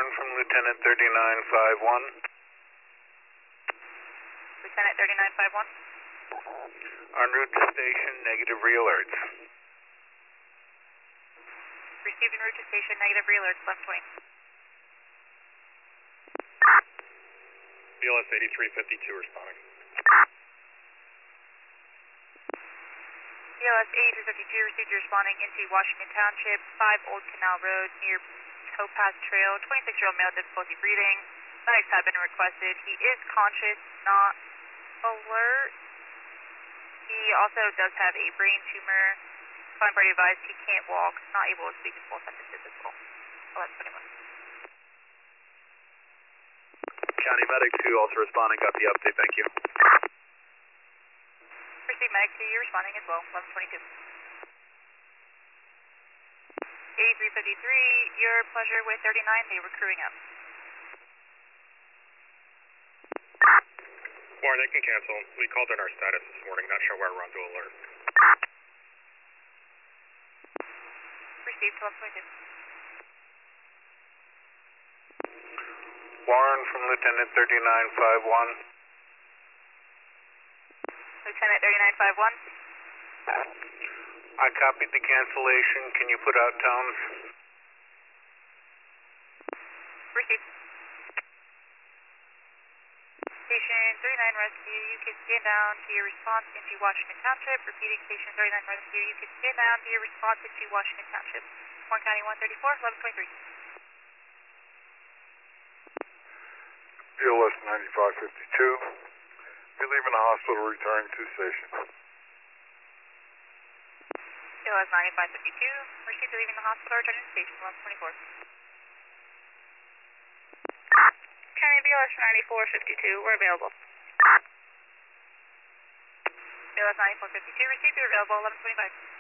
from Lieutenant 3951. Lieutenant 3951. En route to station, negative re-alerts. Received en route to station, negative re-alerts, 1120. BLS 8352 responding. BLS 8352 received you responding into Washington Township, 5 Old Canal Road near Topaz Trail. 26-year-old male, difficulty breathing. Medics have been requested. He is conscious, not alert. He also does have a brain tumor. Client party advised he can't walk, not able to speak in full sentences as well. 1121. County Medic 2 also responding, got the update, thank you. Received Medic 2, you're responding as well, 1122. 8353, your pleasure with 39, they were crewing up. Warren, they can cancel. We called in our status this morning, not sure why we're on to alert. Received 1222. Warren from Lieutenant 3951. Lieutenant 3951. I copied the cancellation. Can you put out tones? Received. Station 39 Rescue, you can stand down to your response into Washington Township. Repeating, Station 39 Rescue, you can stand down to your response into Washington Township. Warren County 134, 1123. BLS 9552. Be leaving the hospital, returning to station. BLS 9552, received leaving the hospital, returning to station, 1124. County BLS 9452, we're available. BLS 9452, received, you're available, 1125.